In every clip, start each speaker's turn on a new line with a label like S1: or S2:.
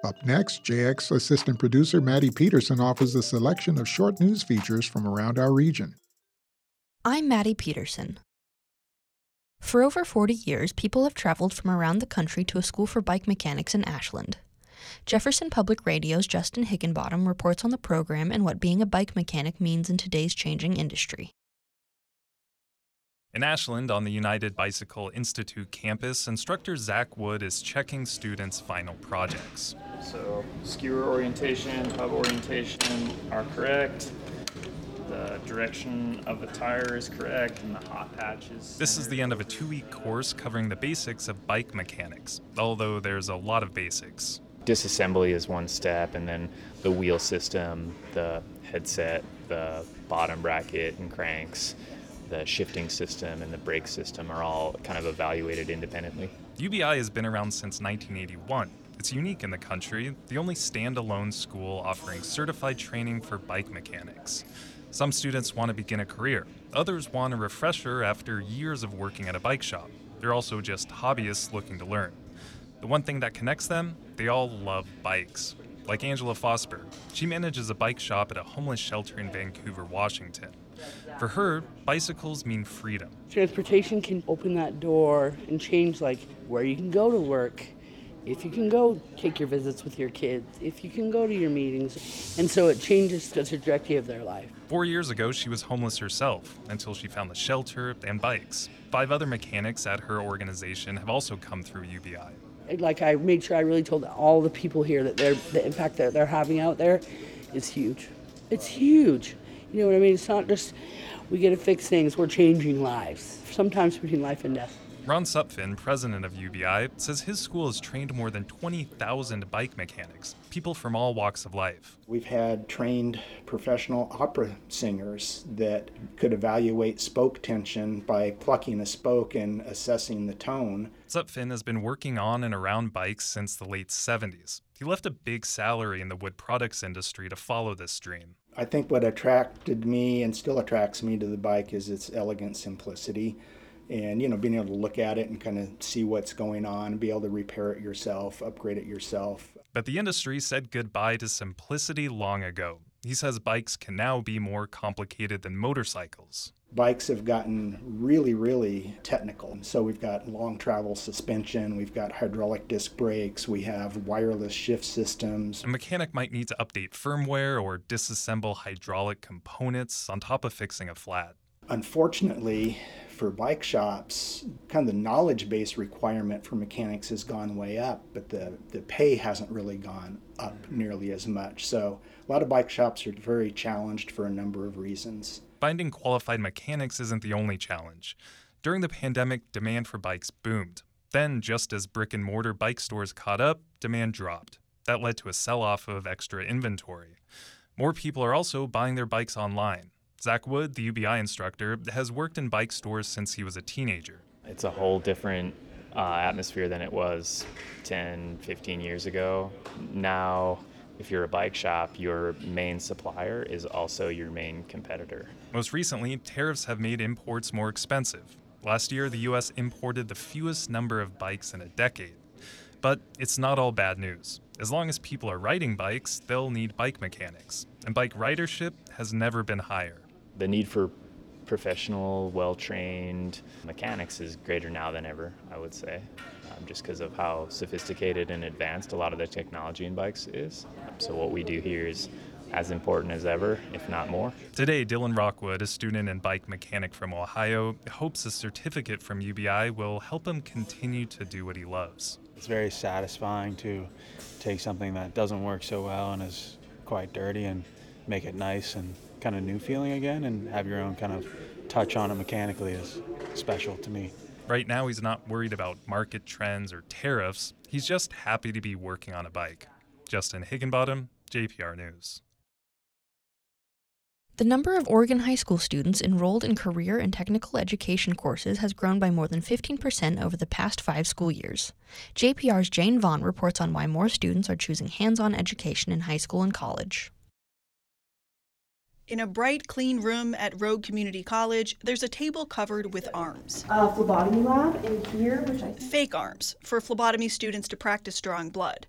S1: Up next, JX assistant producer Maddie Peterson offers a selection of short news features from around our region.
S2: I'm Maddie Peterson. For over 40 years, people have traveled from around the country to a school for bike mechanics in Ashland. Jefferson Public Radio's Justin Higginbottom reports on the program and what being a bike mechanic means in today's changing industry.
S3: In Ashland, on the United Bicycle Institute campus, instructor Zach Wood is checking students' final projects.
S4: So, skewer orientation, hub orientation are correct. The direction of the tire is correct, and the hot patch is...
S3: This is the end of a 2-week course covering the basics of bike mechanics, although there's a lot of basics.
S4: Disassembly is one step, and then the wheel system, the headset, the bottom bracket and cranks, the shifting system and the brake system are all kind of evaluated independently.
S3: UBI has been around since 1981. It's unique in the country, the only standalone school offering certified training for bike mechanics. Some students want to begin a career. Others want a refresher after years of working at a bike shop. They're also just hobbyists looking to learn. The one thing that connects them, they all love bikes. Like Angela Fosberg. She manages a bike shop at a homeless shelter in Vancouver, Washington. For her, bicycles mean freedom.
S5: Transportation can open that door and change where you can go to work, if you can go take your visits with your kids, if you can go to your meetings. And so it changes the trajectory of their life.
S3: 4 years ago, she was homeless herself until she found the shelter and bikes. 5 other mechanics at her organization have also come through UBI.
S5: I made sure I really told all the people here that the impact that they're having out there is huge. It's huge. You know what I mean? It's not just we get to fix things, we're changing lives, sometimes between life and death.
S3: Ron Supfin, president of UBI, says his school has trained more than 20,000 bike mechanics, people from all walks of life.
S6: We've had trained professional opera singers that could evaluate spoke tension by plucking a spoke and assessing the tone.
S3: Supfin has been working on and around bikes since the late 70s. He left a big salary in the wood products industry to follow this dream.
S6: I think what attracted me and still attracts me to the bike is its elegant simplicity. And, being able to look at it and kind of see what's going on, be able to repair it yourself, upgrade it yourself.
S3: But the industry said goodbye to simplicity long ago. He says bikes can now be more complicated than motorcycles.
S6: Bikes have gotten really, really technical. So we've got long travel suspension, we've got hydraulic disc brakes, we have wireless shift systems.
S3: A mechanic might need to update firmware or disassemble hydraulic components on top of fixing a flat.
S6: Unfortunately, for bike shops, kind of the knowledge base requirement for mechanics has gone way up, but the pay hasn't really gone up nearly as much. So a lot of bike shops are very challenged for a number of reasons.
S3: Finding qualified mechanics isn't the only challenge. During the pandemic, demand for bikes boomed. Then, just as brick-and-mortar bike stores caught up, demand dropped. That led to a sell-off of extra inventory. More people are also buying their bikes online. Zach Wood, the UBI instructor, has worked in bike stores since he was a teenager.
S4: It's a whole different atmosphere than it was 10, 15 years ago. Now, if you're a bike shop, your main supplier is also your main competitor.
S3: Most recently, tariffs have made imports more expensive. Last year, the U.S. imported the fewest number of bikes in a decade. But it's not all bad news. As long as people are riding bikes, they'll need bike mechanics. And bike ridership has never been higher.
S4: The need for professional, well-trained mechanics is greater now than ever, I would say, just because of how sophisticated and advanced a lot of the technology in bikes is. So what we do here is as important as ever, if not more.
S3: Today, Dylan Rockwood, a student and bike mechanic from Ohio, hopes a certificate from UBI will help him continue to do what he loves.
S7: It's very satisfying to take something that doesn't work so well and is quite dirty and make it nice and kind of new feeling again, and have your own kind of touch on it mechanically is special to me.
S3: Right now, he's not worried about market trends or tariffs. He's just happy to be working on a bike. Justin Higginbottom, JPR News.
S2: The number of Oregon high school students enrolled in career and technical education courses has grown by more than 15% over the past 5 school years. JPR's Jane Vaughn reports on why more students are choosing hands-on education in high school and college.
S8: In a bright, clean room at Rogue Community College, there's a table covered with arms.
S9: Phlebotomy lab in here,
S8: Fake arms, for phlebotomy students to practice drawing blood.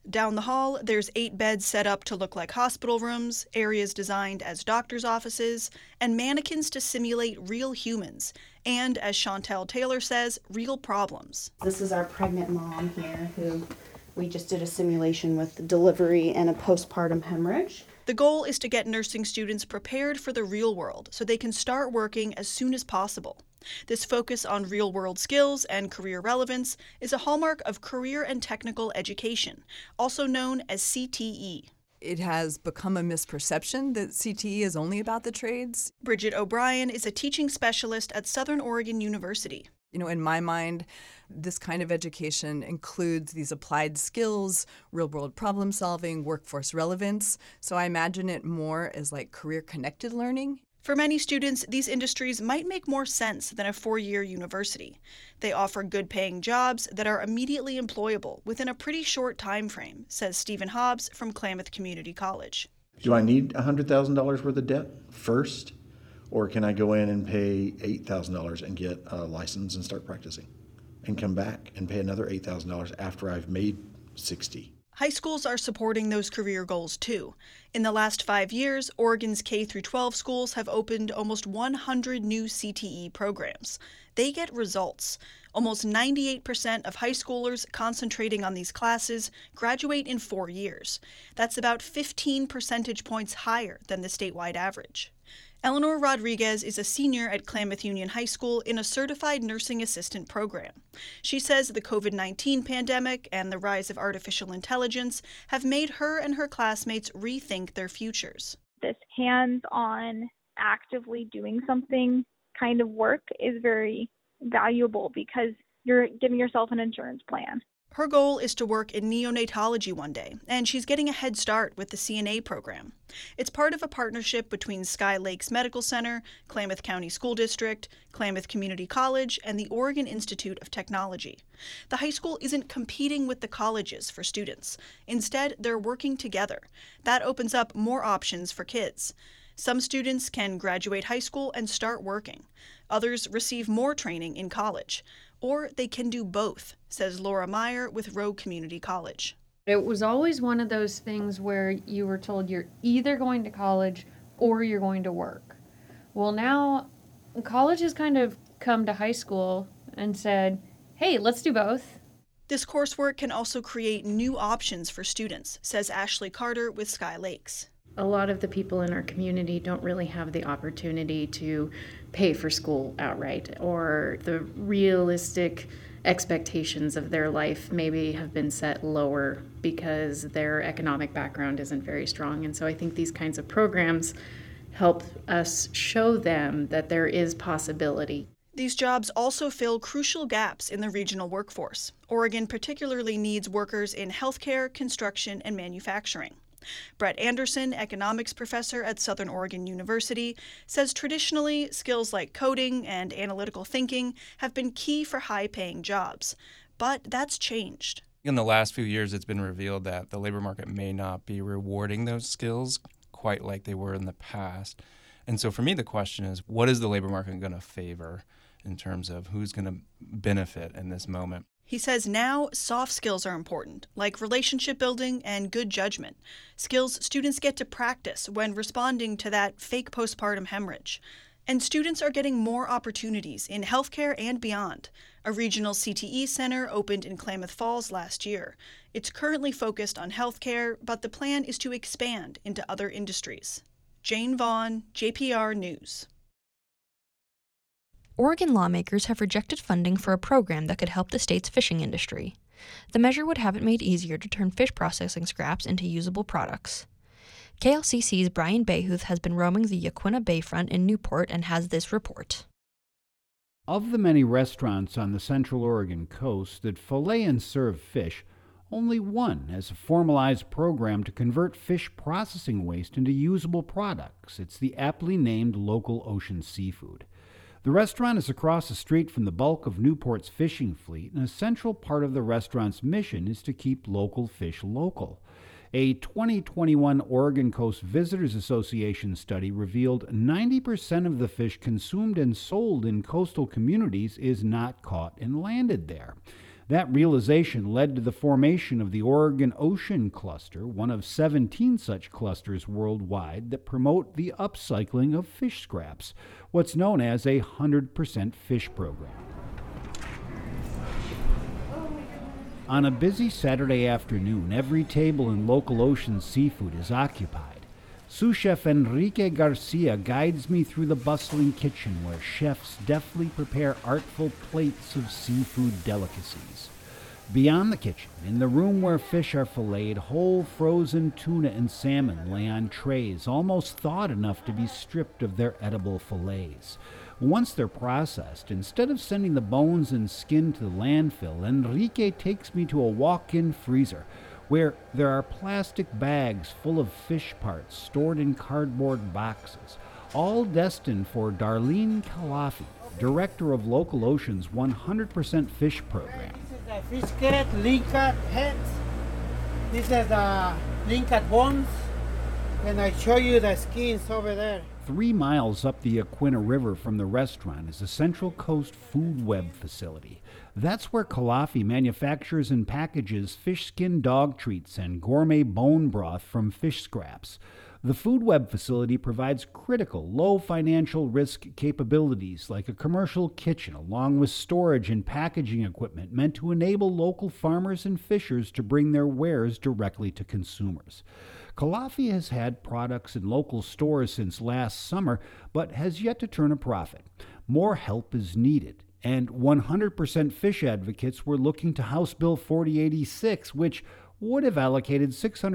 S8: Down the hall, there's 8 beds set up to look like hospital rooms, areas designed as doctors' offices, and mannequins to simulate real humans, and, as Chantel Taylor says, real problems.
S9: This is our pregnant mom here who we just did a simulation with delivery and a postpartum hemorrhage.
S8: The goal is to get nursing students prepared for the real world so they can start working as soon as possible. This focus on real-world skills and career relevance is a hallmark of career and technical education, also known as CTE.
S10: It has become a misperception that CTE is only about the trades.
S8: Bridget O'Brien is a teaching specialist at Southern Oregon University.
S10: In my mind, this kind of education includes these applied skills, real-world problem solving, workforce relevance. So I imagine it more as like career-connected learning.
S8: For many students, these industries might make more sense than a 4-year university. They offer good-paying jobs that are immediately employable within a pretty short time frame, says Stephen Hobbs from Klamath Community College.
S11: Do I need $100,000 worth of debt first? Or can I go in and pay $8,000 and get a license and start practicing and come back and pay another $8,000 after I've made 60?
S8: High schools are supporting those career goals too. In the last 5 years, Oregon's K-12 schools have opened almost 100 new CTE programs. They get results. Almost 98% of high schoolers concentrating on these classes graduate in 4 years. That's about 15 percentage points higher than the statewide average. Eleanor Rodriguez is a senior at Klamath Union High School in a certified nursing assistant program. She says the COVID-19 pandemic and the rise of artificial intelligence have made her and her classmates rethink their futures.
S12: This hands-on, actively doing something kind of work is very valuable because you're giving yourself an insurance plan.
S8: Her goal is to work in neonatology one day, and she's getting a head start with the CNA program. It's part of a partnership between Sky Lakes Medical Center, Klamath County School District, Klamath Community College, and the Oregon Institute of Technology. The high school isn't competing with the colleges for students. Instead, they're working together. That opens up more options for kids. Some students can graduate high school and start working. Others receive more training in college. Or they can do both, says Laura Meyer with Rogue Community College.
S13: It was always one of those things where you were told you're either going to college or you're going to work. Well, now college has kind of come to high school and said, hey, let's do both.
S8: This coursework can also create new options for students, says Ashley Carter with Sky Lakes.
S14: A lot of the people in our community don't really have the opportunity to pay for school outright, or the realistic expectations of their life maybe have been set lower because their economic background isn't very strong. And so I think these kinds of programs help us show them that there is possibility.
S8: These jobs also fill crucial gaps in the regional workforce. Oregon particularly needs workers in healthcare, construction, and manufacturing. Brett Anderson, economics professor at Southern Oregon University, says traditionally skills like coding and analytical thinking have been key for high-paying jobs. But that's changed.
S15: In the last few years, it's been revealed that the labor market may not be rewarding those skills quite like they were in the past. And so for me, the question is, what is the labor market going to favor in terms of who's going to benefit in this moment?
S8: He says now soft skills are important, like relationship building and good judgment, skills students get to practice when responding to that fake postpartum hemorrhage. And students are getting more opportunities in healthcare and beyond. A regional CTE center opened in Klamath Falls last year. It's currently focused on healthcare, but the plan is to expand into other industries. Jane Vaughn, JPR News.
S2: Oregon lawmakers have rejected funding for a program that could help the state's fishing industry. The measure would have it made easier to turn fish processing scraps into usable products. KLCC's Brian Bayhuth has been roaming the Yaquina Bayfront in Newport and has this report.
S16: Of the many restaurants on the Central Oregon coast that fillet and serve fish, only one has a formalized program to convert fish processing waste into usable products. It's the aptly named Local Ocean Seafood. The restaurant is across the street from the bulk of Newport's fishing fleet, and a central part of the restaurant's mission is to keep local fish local. A 2021 Oregon Coast Visitors Association study revealed 90% of the fish consumed and sold in coastal communities is not caught and landed there. That realization led to the formation of the Oregon Ocean Cluster, one of 17 such clusters worldwide that promote the upcycling of fish scraps, what's known as a 100% fish program. On a busy Saturday afternoon, every table in Local Ocean Seafood is occupied. Sous Chef Enrique Garcia guides me through the bustling kitchen where chefs deftly prepare artful plates of seafood delicacies. Beyond the kitchen, in the room where fish are filleted, whole frozen tuna and salmon lay on trays, almost thawed enough to be stripped of their edible fillets. Once they're processed, instead of sending the bones and skin to the landfill, Enrique takes me to a walk-in freezer where there are plastic bags full of fish parts stored in cardboard boxes, all destined for Darlene Calafi, director of Local Ocean's 100% Fish program.
S17: This is the fish cat, lingcod heads. This is the lingcod bones. And I show you the skins over there.
S16: 3 miles up the Yaquina River from the restaurant is the Central Coast Food Web facility. That's where Calafi manufactures and packages fish skin dog treats and gourmet bone broth from fish scraps. The Food Web facility provides critical, low financial risk capabilities like a commercial kitchen, along with storage and packaging equipment meant to enable local farmers and fishers to bring their wares directly to consumers. Calafi has had products in local stores since last summer, but has yet to turn a profit. More help is needed, and 100% Fish advocates were looking to House Bill 4086, which would have allocated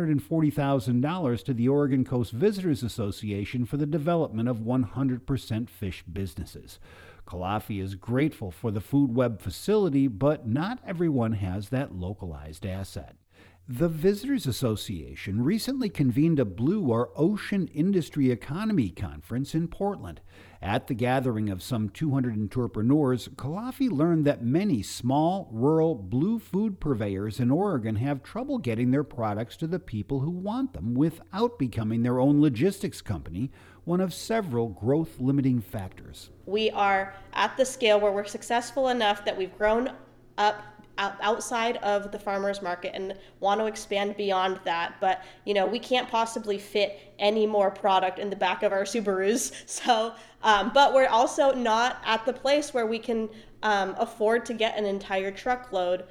S16: $640,000 to the Oregon Coast Visitors Association for the development of 100% Fish businesses. Calafi is grateful for the Food Web facility, but not everyone has that localized asset. The Visitors Association recently convened a Blue or Ocean Industry Economy Conference in Portland. At the gathering of some 200 entrepreneurs, Calafi learned that many small, rural blue food purveyors in Oregon have trouble getting their products to the people who want them without becoming their own logistics company, one of several growth-limiting factors.
S18: We are at the scale where we're successful enough that we've grown up outside of the farmers market and want to expand beyond that, but we can't possibly fit any more product in the back of our Subarus. So but we're also not at the place where we can afford to get an entire truckload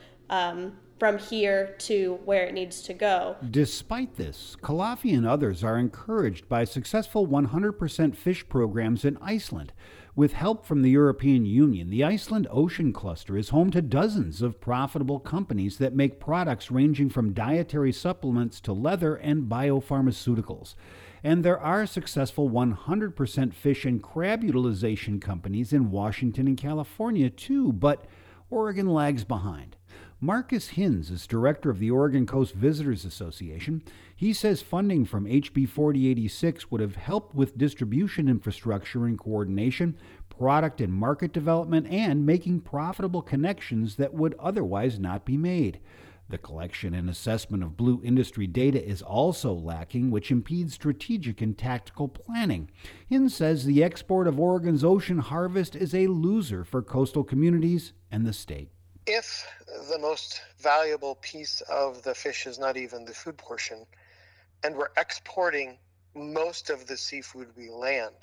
S18: from here to where it needs to go.
S16: Despite this, Calafi and others are encouraged by successful 100% Fish programs in Iceland. With help from the European Union, the Iceland Ocean Cluster is home to dozens of profitable companies that make products ranging from dietary supplements to leather and biopharmaceuticals. And there are successful 100% fish and crab utilization companies in Washington and California too, but Oregon lags behind. Marcus Hinz is director of the Oregon Coast Visitors Association. He says funding from HB 4086 would have helped with distribution infrastructure and coordination, product and market development, and making profitable connections that would otherwise not be made. The collection and assessment of blue industry data is also lacking, which impedes strategic and tactical planning. Hinz says the export of Oregon's ocean harvest is a loser for coastal communities and the state.
S19: If the most valuable piece of the fish is not even the food portion, and we're exporting most of the seafood we land,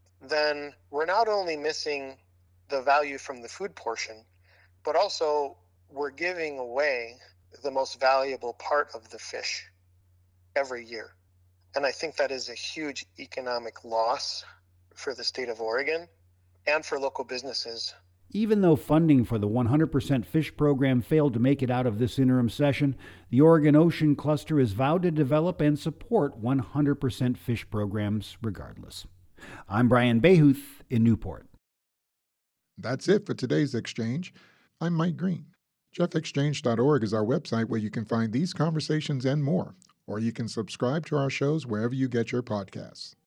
S19: then we're not only missing the value from the food portion, but also we're giving away the most valuable part of the fish every year. And I think that is a huge economic loss for the state of Oregon and for local businesses.
S16: Even though funding for the 100% Fish program failed to make it out of this interim session, the Oregon Ocean Cluster has vowed to develop and support 100% Fish programs regardless. I'm Brian Behuth in Newport.
S1: That's it for today's Exchange. I'm Mike Green. JeffExchange.org is our website where you can find these conversations and more, or you can subscribe to our shows wherever you get your podcasts.